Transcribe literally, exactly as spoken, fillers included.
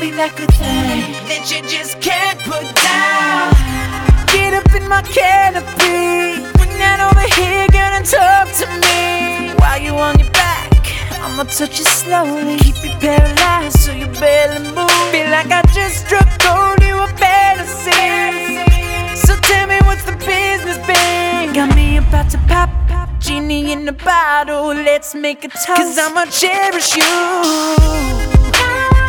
be that good thing that you just can't put down. Get up in my canopy, bring that over here, girl, and talk to me. While you on your back, I'ma touch you slowly, keep you paralyzed so you barely move. Feel like I just struck gold, you a fantasy. So tell me what's the business, babe? Got me about to pop, genie in the bottle, let's make a toast. Cause I'ma cherish you.